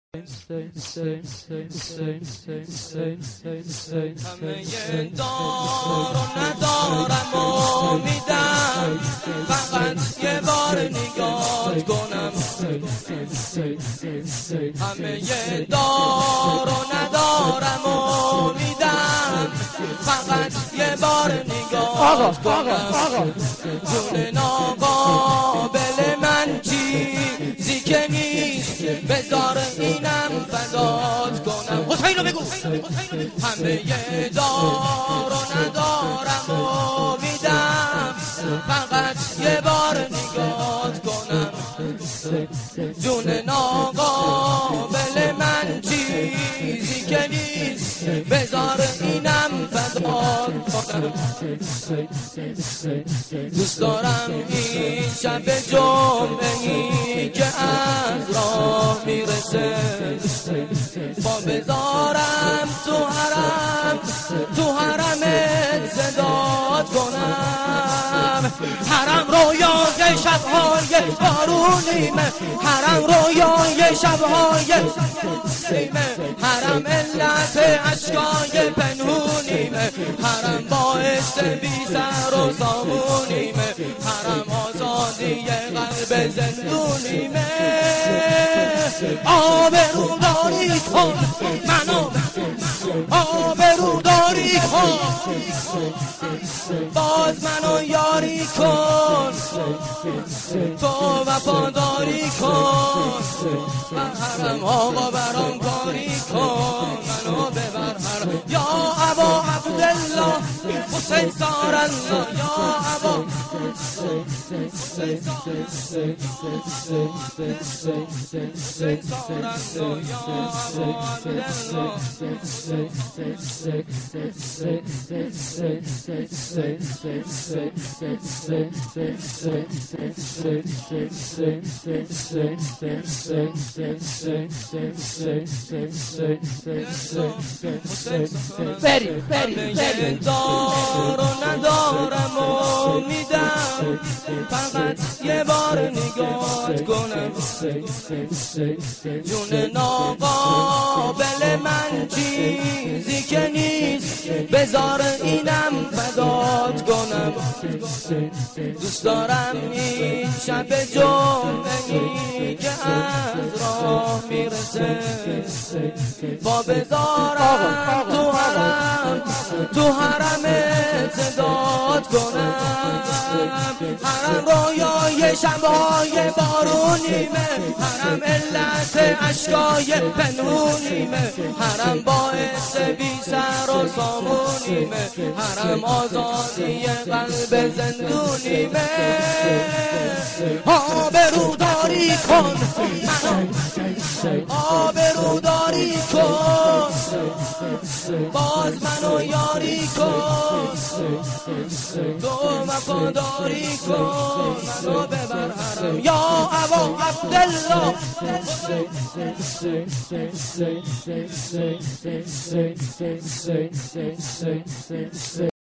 همه دار و ندارم و میدم، فقط یه بار نگاه کنم. همه دار و ندارم و میدم، فقط یه بار نگاه کنم. جون ناقابل من چیزی که نیست، بذار اینم فدات کنم. حسین رو بگو. همه دار و ندارم و میدم، فقط یه بار نگاه کنم. جون ناقابل من چیزی که نیست، بذار اینم فدات کنم. دوست دارم این شب جمعه‌ای که از راه میرسه، با بذارم تو حرمت صدات کنم. حرم رویای شب‌های بارونیمه، حرم رویای شب‌های حرم علت اشکای پنهونیمه، حرم باعث بی سر و سامونیمه، حرم آزادی قلب زندونیمه. آبروداری کن منو، آبروداری کن، باز منو یاری کن، تو وفاداری کن. من حرم آقا برام کاری کن، منو ببر حرم. یا ابا عبدالله حسین سارالله، یا ابا حسین سارالله، یا ابا عبدالله. همه دار و ندارم و میدم، فقط یه بار نگاه کنم. جون ناقابل من چیزی که نیست، بذار اینم فدات کنم. دوست دارم این شب جمعه‌ای که از راه میرسه، با بذارم تو حرمت صدات کنم. حرم رویای شب‌های بارونیمه، حرم علت اشکای پنهونیمه، حرم باعث بی سر و سامونیمه، حرم آزادی قلب زندونیمه. آبروداری کن منو، آبروداری کن، باز منو یاری کن، تو وفاداری کن، منو ببر حرم. یا ابا عبدالله